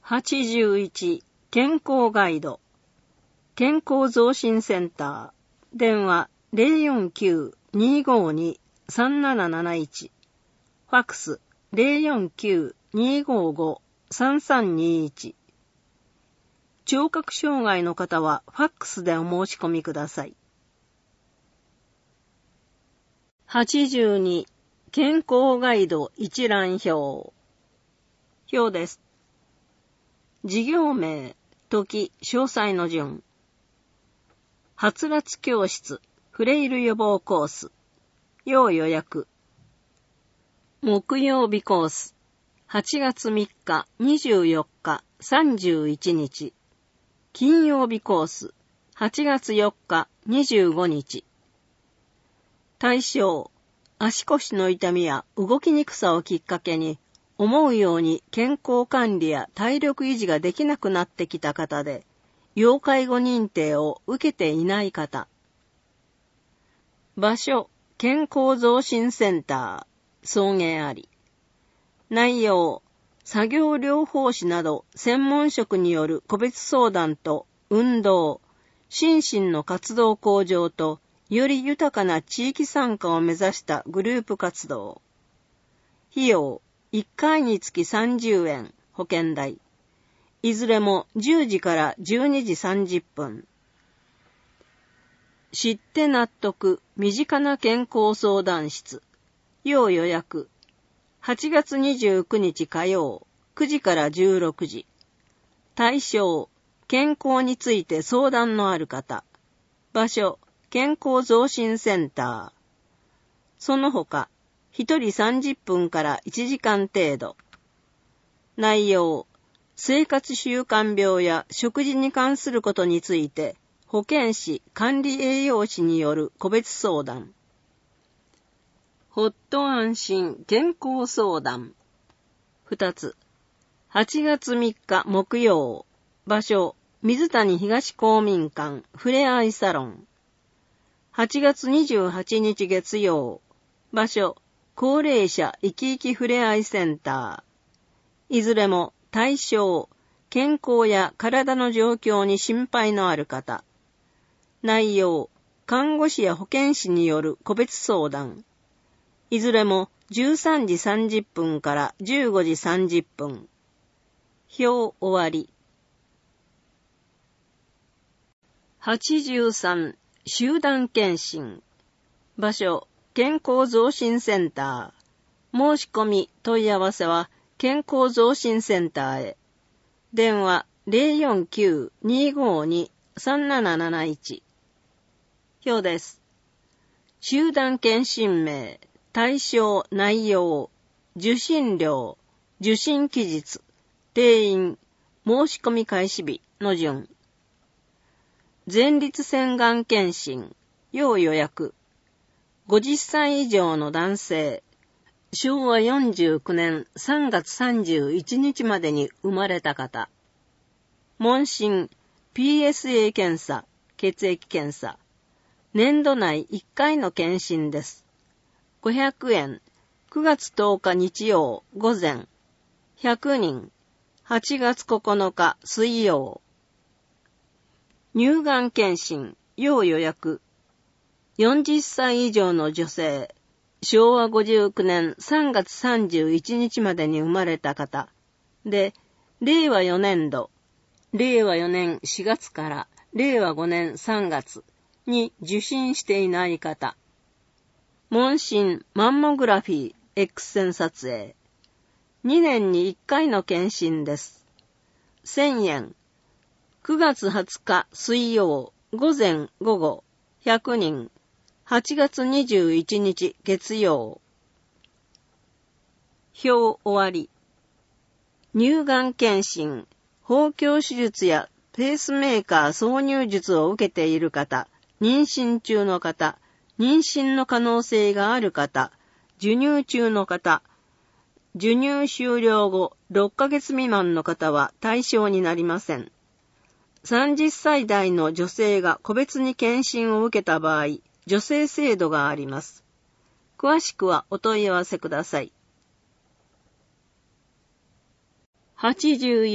81健康ガイド健康増進センター電話 049-252-3771 ファックス 049-255-3321 聴覚障害の方はファックスでお申し込みください。82健康ガイド一覧表です。事業名、時、詳細の順。はつらつ教室、フレイル予防コース。要予約。木曜日コース。8月3日、24日、31日。金曜日コース。8月4日、25日。対象。足腰の痛みや動きにくさをきっかけに、思うように健康管理や体力維持ができなくなってきた方で、要介護認定を受けていない方。場所、健康増進センター、送迎あり。内容、作業療法士など専門職による個別相談と運動、心身の活動向上と、より豊かな地域参加を目指したグループ活動。費用、1回につき30円、保険代。いずれも10時から12時30分。知って納得、身近な健康相談室。要予約。8月29日火曜、9時から16時。対象、健康について相談のある方。場所、健康増進センター。その他、1人30分から1時間程度。内容、生活習慣病や食事に関することについて、保健師、管理栄養士による個別相談。ほっと安心健康相談。2つ。8月3日木曜。場所、水谷東公民館ふれあいサロン。8月28日月曜。場所、高齢者生き生きふれあいセンター。いずれも対象、健康や体の状況に心配のある方。内容、看護師や保健師による個別相談。いずれも13時30分から15時30分。表終わり。83集団検診。場所、健康増進センター。申し込み、問い合わせは健康増進センターへ。電話 049-252-3771。表です。集団検診名、対象、内容、受診料、受診期日、定員、申し込み開始日の順。前立腺がん検診、要予約。50歳以上の男性、昭和49年3月31日までに生まれた方。問診、PSA 検査、血液検査。年度内1回の検診です。500円、9月10日日曜午前。100人、8月9日水曜。乳がん検診、要予約。40歳以上の女性、昭和59年3月31日までに生まれた方。で、令和4年度、令和4年4月から令和5年3月に受診していない方。問診、マンモグラフィー、X 線撮影。2年に1回の検診です。1000円。9月20日水曜午前午後100人。8月21日月曜。表終わり。乳がん検診、包協手術やペースメーカー挿入術を受けている方、妊娠中の方、妊娠の可能性がある方、授乳中の方、授乳終了後6ヶ月未満の方は対象になりません。30歳代の女性が個別に検診を受けた場合、助成制度があります。詳しくはお問い合わせください。84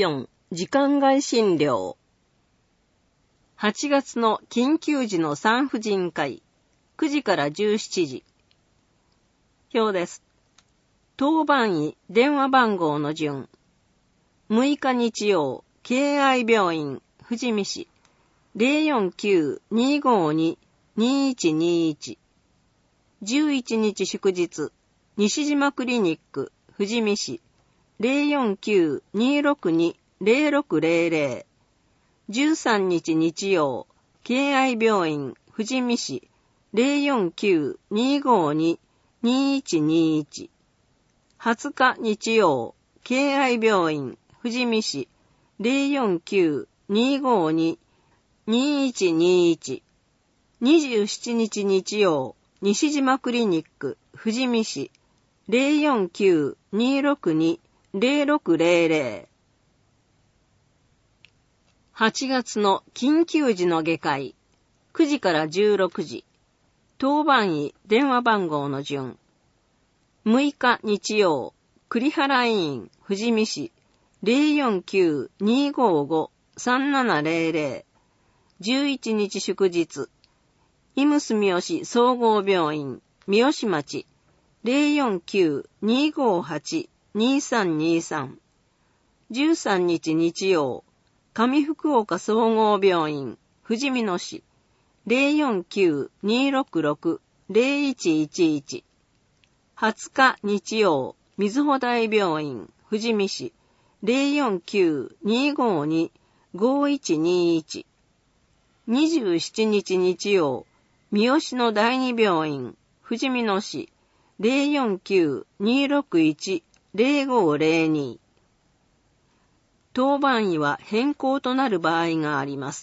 時間外診療。8月の緊急時の産婦人科医、9時から17時。表です。当番医電話番号の順。6日日曜、敬愛病院、富士見市、049-252-2121。11日祝日、西島クリニック、富士見市、049-262-0600。13日日曜、敬愛病院、富士見市、049-252-2121。20日日曜、敬愛病院、富士見市、049-252-2121。27日日曜、西島クリニック、富士見市、049-262-0600。8月の緊急時の外科医、9時から16時。当番医電話番号の順。6日日曜、栗原医院、富士見市、049-255-3700。11日祝日、イムス三好総合病院、三好町、049-258-2323。13日日曜、上福岡総合病院、富士見野市、049-266-0111。20日日曜、瑞穂大病院、富士見市、049-252-5121。27日日曜、三好の第二病院、富士見野市、049-261-0502。当番医は変更となる場合があります。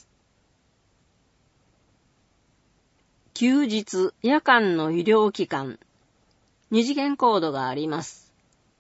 休日、夜間の医療機関。二次元コードがあります。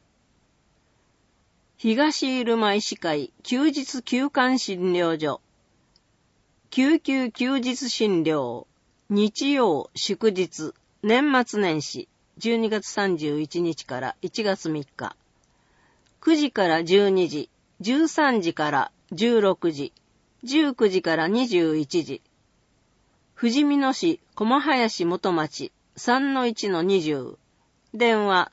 東入間医師会休日休館診療所。救急休日診療。日曜、祝日、年末年始、12月31日から1月3日。9時から12時、13時から16時、19時から21時。富士見野市駒林元町 3-1-20。電話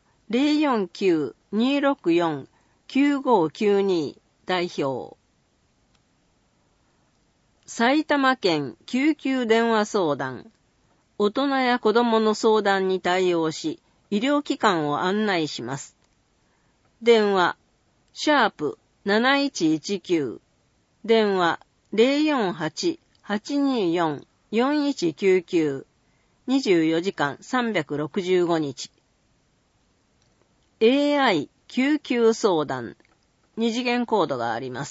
049-264-9592。代表。埼玉県救急電話相談。大人や子供の相談に対応し、医療機関を案内します。電話、#7119。電話、048-824-4199。24時間365日。AI 救急相談。二次元コードがあります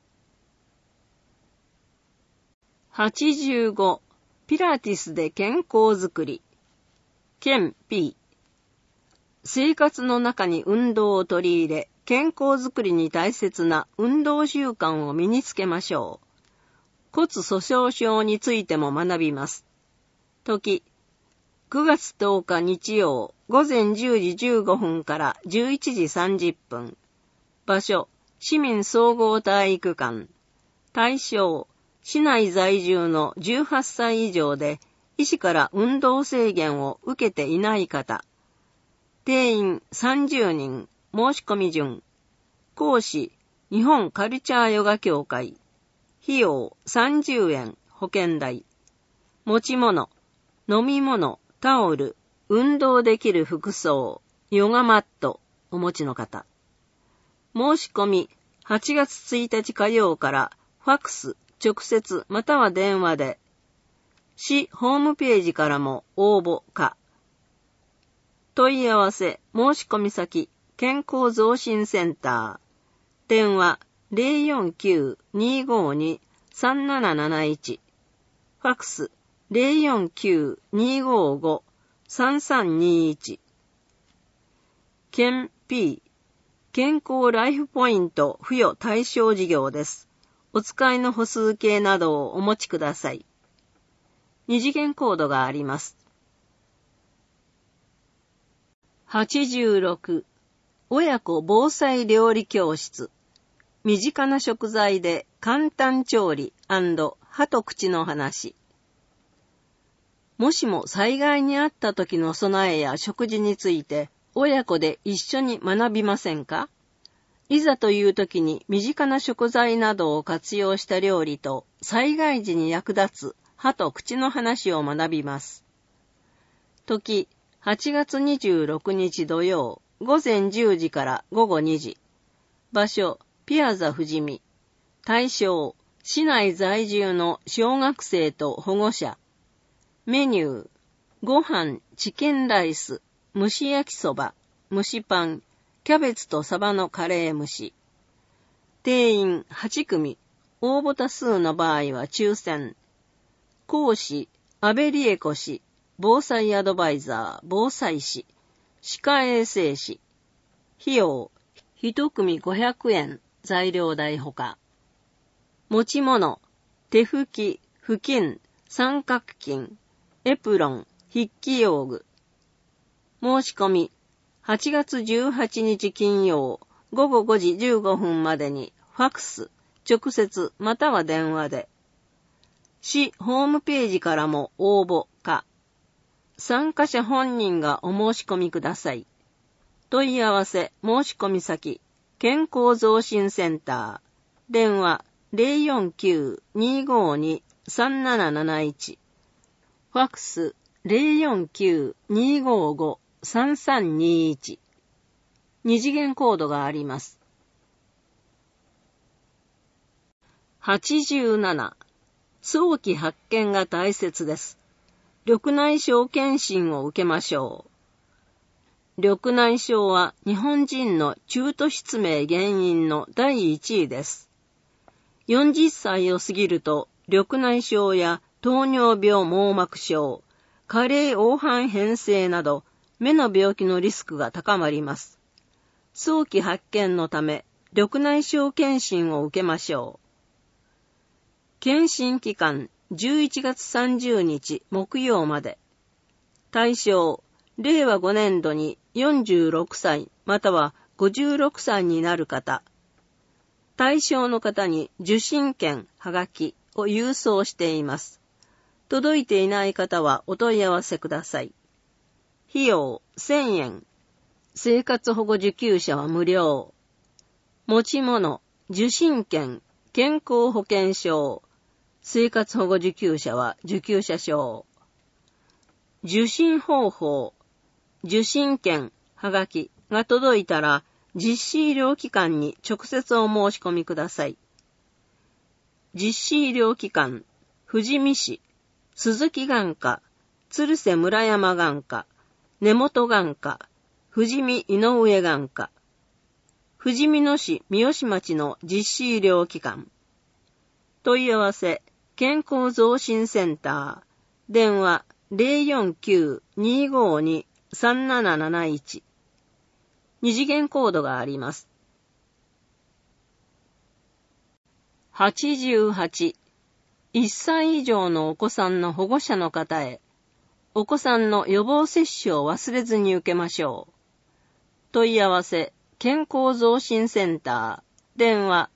。85、ピラティスで健康づくり。県 P。生活の中に運動を取り入れ、健康づくりに大切な運動習慣を身につけましょう。骨粗鬆症についても学びます。時、9月10日日曜、午前10時15分から11時30分。場所、市民総合体育館。対象、市内在住の18歳以上で、医師から運動制限を受けていない方。定員30人、申し込み順。講師、日本カルチャーヨガ協会。費用30円、保険代。持ち物、飲み物、タオル、運動できる服装、ヨガマット、お持ちの方。申し込み、8月1日火曜からファックス、直接または電話で。市ホームページからも応募可。問い合わせ、申し込み先、健康増進センター。電話 049-252-3771。ファックス 049-255-3321。県 P。健康ライフポイント付与対象事業です。お使いの歩数計などをお持ちください。二次元コードがあります。86、親子防災料理教室。 身近な食材で簡単調理&歯と口の話。もしも災害にあった時の備えや食事について親子で一緒に学びませんか？いざという時に身近な食材などを活用した料理と災害時に役立つ歯と口の話を学びます。時、8月26日土曜、午前10時から午後2時。場所、ピアザ富士見。対象、市内在住の小学生と保護者。メニュー、ご飯、チキンライス、蒸し焼きそば、蒸しパン、キャベツとサバのカレー蒸し。定員8組。応募多数の場合は抽選。講師、安倍理恵子氏、防災アドバイザー、防災士、歯科衛生士。費用、1組500円、材料代ほか。持ち物、手拭き、布巾、三角巾、エプロン、筆記用具。申し込み、8月18日金曜、午後5時15分までに、ファクス、直接または電話で。市ホームページからも応募か。参加者本人がお申し込みください。問い合わせ申し込み先、健康増進センター。電話 049-252-3771。ファクス 049-255-3321。二次元コードがあります。87. 早期発見が大切です。緑内障検診を受けましょう。緑内障は日本人の中途失明原因の第1位です。40歳を過ぎると緑内障や糖尿病網膜症、加齢黄斑変性など目の病気のリスクが高まります。早期発見のため緑内障検診を受けましょう。検診期間11月30日木曜まで。対象、令和5年度に46歳または56歳になる方。対象の方に受診券はがきを郵送しています。届いていない方はお問い合わせください。費用1000円。生活保護受給者は無料。持ち物、受診券、健康保険証。生活保護受給者は受給者証。受診方法、受診券、はがきが届いたら実施医療機関に直接お申し込みください。実施医療機関、富士見市、鈴木眼科、鶴瀬村山眼科、根本眼科、富士見井上眼科、富士見野市三好町の実施医療機関。問い合わせ、健康増進センター。電話 049-252-3771。二次元コードがあります。88. 1歳以上のお子さんの保護者の方へ、お子さんの予防接種を忘れずに受けましょう。問い合わせ、健康増進センター。電話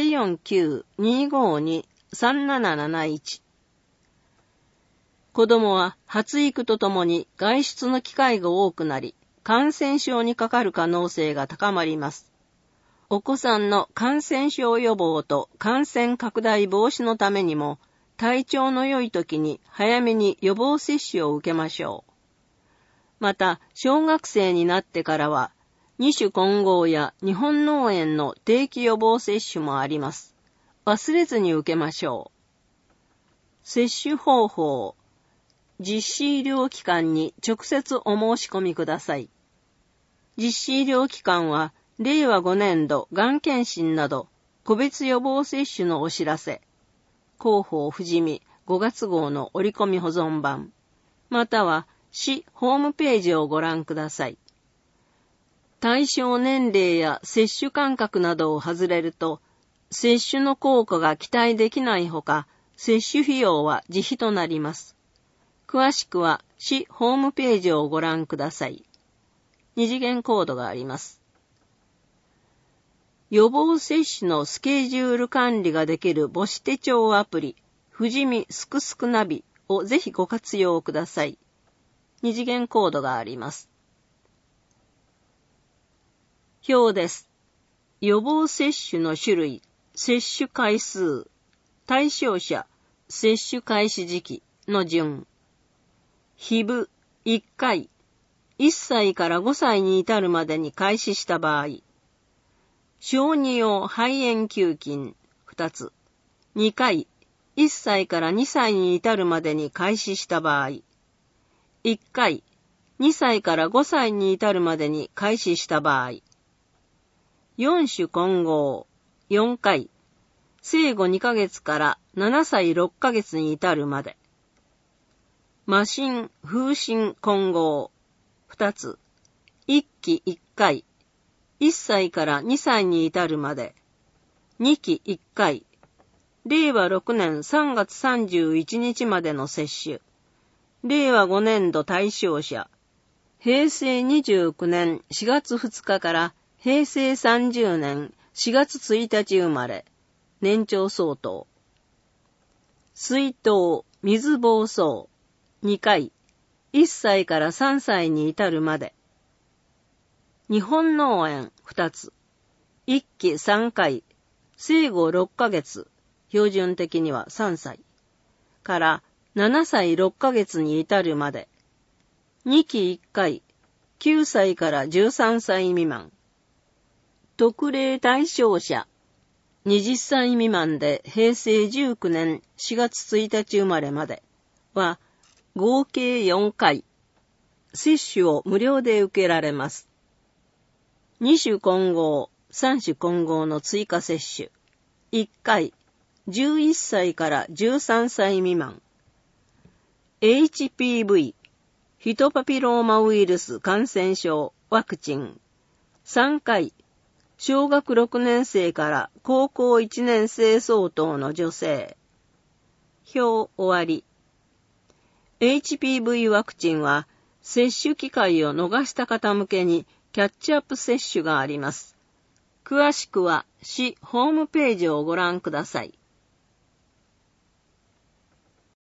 049-252-3771。子供は発育とともに外出の機会が多くなり、感染症にかかる可能性が高まります。お子さんの感染症予防と感染拡大防止のためにも、体調の良い時に早めに予防接種を受けましょう。また、小学生になってからは、二種混合や日本脳炎の定期予防接種もあります。忘れずに受けましょう。接種方法。実施医療機関に直接お申し込みください。実施医療機関は、令和5年度がん検診など、個別予防接種のお知らせ。広報富士見5月号の折り込み保存版。または、市ホームページをご覧ください。対象年齢や接種間隔などを外れると、接種の効果が期待できないほか、接種費用は自費となります。詳しくは市ホームページをご覧ください。二次元コードがあります。 予防接種のスケジュール管理ができる母子手帳アプリ、富士見すくすくナビをぜひご活用ください。2次元コードがあります。表です。予防接種の種類、接種回数、対象者、接種開始時期の順。非部1回、1歳から5歳に至るまでに開始した場合、小児用肺炎球菌2つ、2回、1歳から2歳に至るまでに開始した場合、1回、2歳から5歳に至るまでに開始した場合、4種混合、4回、生後2ヶ月から7歳6ヶ月に至るまで、麻疹、風疹混合、2つ、1期1回、1歳から2歳に至るまで、2期1回、令和6年3月31日までの接種、令和5年度対象者、平成29年4月2日から平成30年4月1日生まれ、年長相当。水筒、水疱瘡、2回、1歳から3歳に至るまで。日本脳炎2つ、1期3回、生後6ヶ月、標準的には3歳、から7歳6ヶ月に至るまで。2期1回、9歳から13歳未満。特例対象者、20歳未満で平成19年4月1日生まれまでは合計4回、接種を無料で受けられます。2種混合、3種混合の追加接種。1回、11歳から13歳未満。HPV、ヒトパピローマウイルス感染症ワクチン。3回、小学6年生から高校1年生相当の女性。表終わり。HPV ワクチンは接種機会を逃した方向けにキャッチアップ接種があります。詳しくは市ホームページをご覧ください。